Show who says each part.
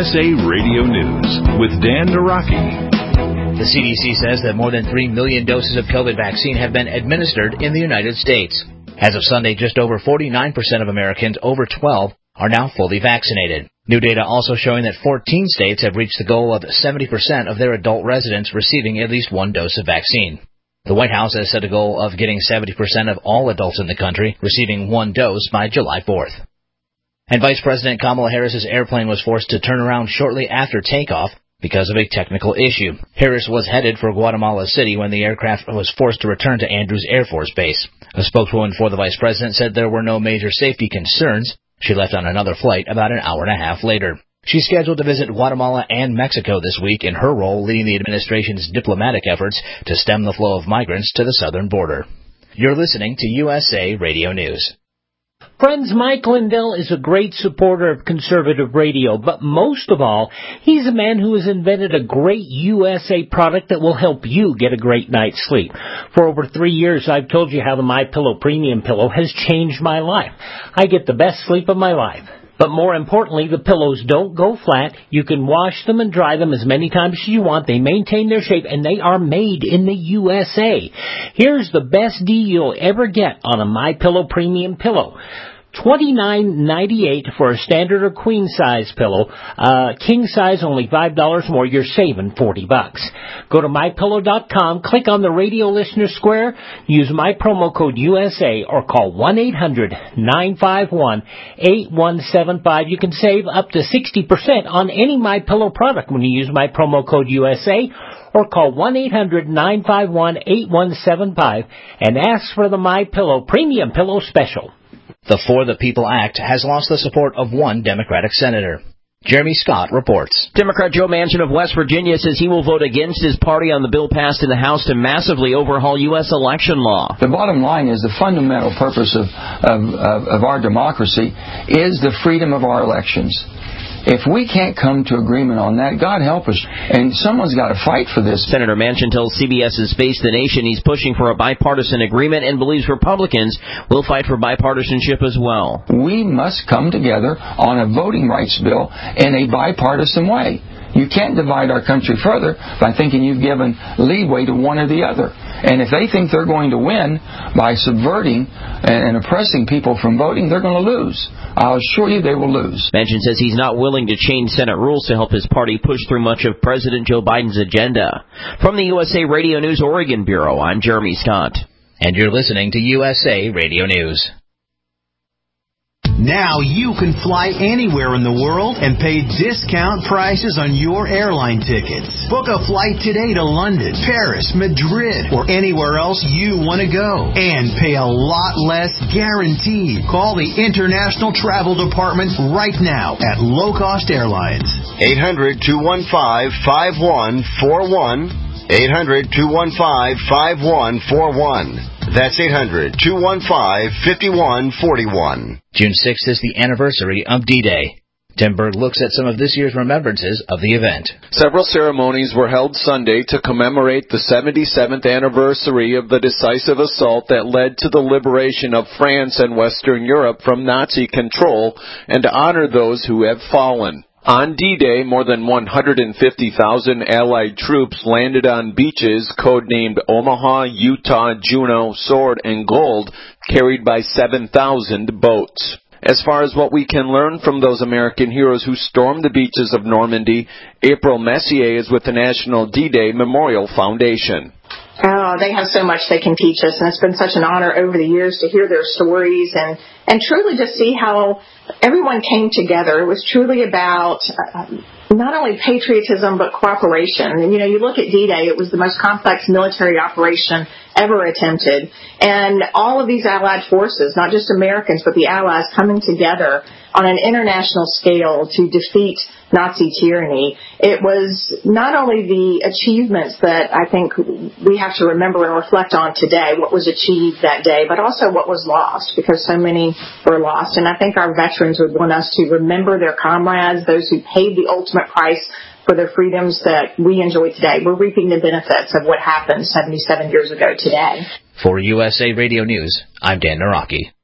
Speaker 1: USA Radio News with Dan Naraki.
Speaker 2: The CDC says that more than 3 million doses of COVID vaccine have been administered in the United States. As of Sunday, just over 49% of Americans over 12 are now fully vaccinated. New data also showing that 14 states have reached the goal of 70% of their adult residents receiving at least one dose of vaccine. The White House has set a goal of getting 70% of all adults in the country receiving one dose by July 4th. And Vice President Kamala Harris's airplane was forced to turn around shortly after takeoff because of a technical issue. Harris was headed for Guatemala City when the aircraft was forced to return to Andrews Air Force Base. A spokeswoman for the Vice President said there were no major safety concerns. She left on another flight about an hour and a half later. She's scheduled to visit Guatemala and Mexico this week in her role leading the administration's diplomatic efforts to stem the flow of migrants to the southern border. You're listening to USA Radio News.
Speaker 3: Friends, Mike Lindell is a great supporter of conservative radio, but most of all, he's a man who has invented a great USA product that will help you get a great night's sleep. For over 3 years, I've told you how the MyPillow Premium Pillow has changed my life. I get the best sleep of my life. But more importantly, the pillows don't go flat. You can wash them and dry them as many times as you want. They maintain their shape, and they are made in the USA. Here's the best deal you'll ever get on a MyPillow Premium Pillow. $29.98 for a standard or queen size pillow. King size only $5 more. You're saving $40. Go to mypillow.com, click on the radio listener square, use my promo code USA, or call 1-800-951-8175. You can save up to 60% on any MyPillow product when you use my promo code USA, or call 1-800-951-8175 and ask for the MyPillow Premium Pillow Special.
Speaker 2: The For the People Act has lost the support of one Democratic senator. Jeremy Scott reports.
Speaker 4: Democrat Joe Manchin of West Virginia says he will vote against his party on the bill passed in the House to massively overhaul U.S. election law.
Speaker 5: The bottom line is the fundamental purpose of our democracy is the freedom of our elections. If we can't come to agreement on that, God help us. And someone's got to fight for this.
Speaker 4: Senator Manchin tells CBS's Face the Nation he's pushing for a bipartisan agreement and believes Republicans will fight for bipartisanship as well.
Speaker 5: We must come together on a voting rights bill in a bipartisan way. You can't divide our country further by thinking you've given leeway to one or the other. And if they think they're going to win by subverting and oppressing people from voting, they're going to lose. I'll assure you they will lose.
Speaker 4: Manchin says he's not willing to change Senate rules to help his party push through much of President Joe Biden's agenda. From the USA Radio News Oregon Bureau, I'm Jeremy Scott.
Speaker 2: And you're listening to USA Radio News.
Speaker 6: Now you can fly anywhere in the world and pay discount prices on your airline tickets. Book a flight today to London, Paris, Madrid, or anywhere else you want to go. And pay a lot less guaranteed. Call the International Travel Department right now at Low Cost Airlines.
Speaker 7: 800-215-5141. 800-215-5141. That's 800-215-5141.
Speaker 2: June 6th is the anniversary of D-Day. Tim Berg looks at some of this year's remembrances of the event.
Speaker 8: Several ceremonies were held Sunday to commemorate the 77th anniversary of the decisive assault that led to the liberation of France and Western Europe from Nazi control and to honor those who have fallen. On D-Day, more than 150,000 Allied troops landed on beaches codenamed Omaha, Utah, Juno, Sword, and Gold, carried by 7,000 boats. As far as what we can learn from those American heroes who stormed the beaches of Normandy, April Messier is with the National D-Day Memorial Foundation.
Speaker 9: Oh, they have so much they can teach us, and it's been such an honor over the years to hear their stories and truly to see how everyone came together. It was truly about not only patriotism but cooperation. And, you look at D-Day, it was the most complex military operation ever attempted. And all of these Allied forces, not just Americans, but the Allies coming together on an international scale to defeat Nazi tyranny. It was not only the achievements that I think we have to remember and reflect on today, what was achieved that day, but also what was lost, because so many were lost. And I think our veterans would want us to remember their comrades, those who paid the ultimate price for the freedoms that we enjoy today. We're reaping the benefits of what happened 77 years ago today.
Speaker 2: For USA Radio News, I'm Dan Naraki.